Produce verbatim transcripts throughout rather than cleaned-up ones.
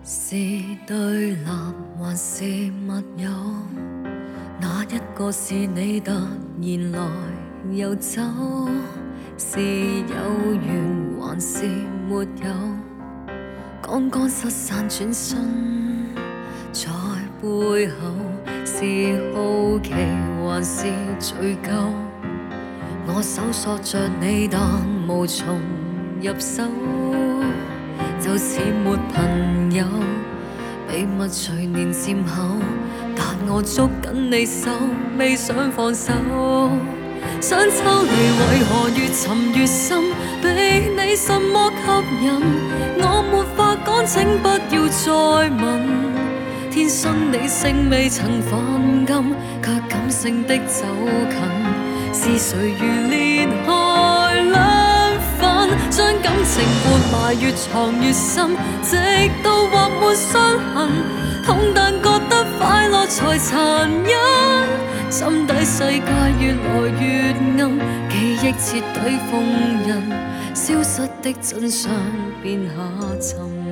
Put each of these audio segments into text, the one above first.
是對立還是密友？哪一個是你突然來又走？是有緣還是沒有？剛剛失散轉身在背後，是好奇還是罪疚？我搜索着你，但無從入手，就似沒朋友。秘密隨年漸厚，但我捉緊你手，未想放手。想抽離，為何越沉越深？被你什麼吸引？我沒法趕，請不要再問。天生你性未曾反感，卻感性的走近。是誰如裂開兩份，將感情活埋越藏越深，直到劃沒傷痕。痛但覺得快樂才殘忍，心底世界越來越暗，記憶徹底封印，消失的真相變下沉。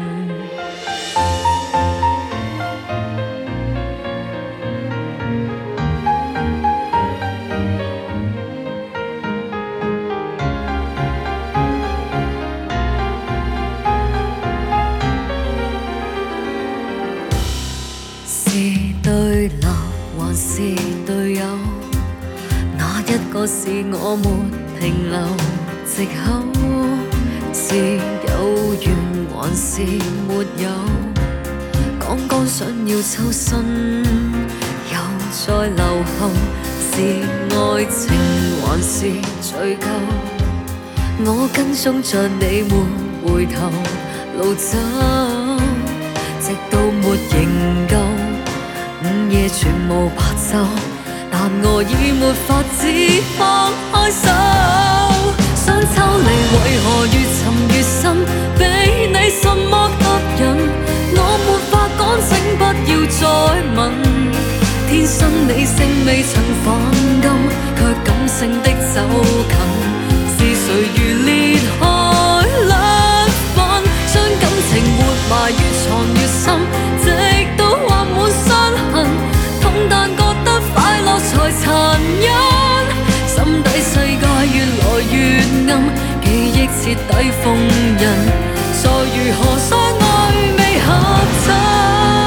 是對立還是隊友？哪一個是我沒停留藉口？是有緣還是沒有？剛剛想要抽身，又再留後。是愛情還是追究？我跟蹤着你沒回頭路走，直到沒營救。午夜全無白晝，但我已沒法子放開手。想抽離，為何越沉越深？被你什麼吸引？我沒法趕，請不要再問。天生理性未曾反感，卻感性的走近。是誰如裂開兩份，將感情活埋越藏越深，直到劃滿傷痕。痛但覺得快樂才殘忍，心底世界越來越暗，記憶徹底封印，再如何相愛未合襯。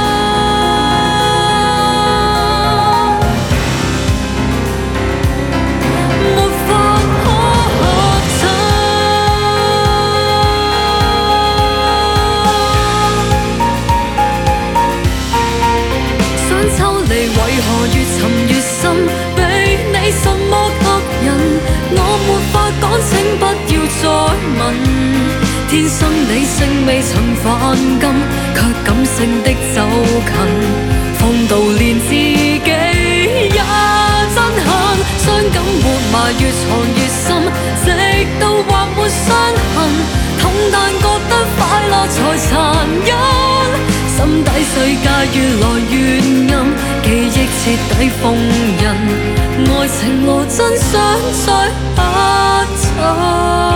為何越沉越深？被你什麼吸引？我沒法趕，請不要再問。天生理性未曾反感，卻感性的走近。瘋到連自己也憎恨，傷感活埋越藏越深，直到劃沒傷痕。痛但覺得快樂才殘忍，心底世界越來越暗，記憶徹底封印，愛情無真相再不尋。